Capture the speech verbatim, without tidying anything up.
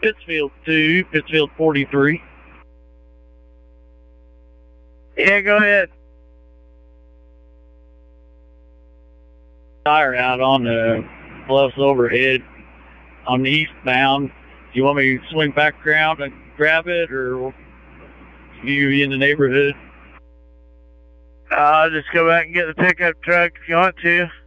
Pittsfield two, Pittsfield forty-three. Yeah, go ahead. Tire out on the bluffs overhead on the eastbound. Do you want me to swing back around and grab it, or you in the neighborhood? I'll just go back and get the pickup truck if you want to.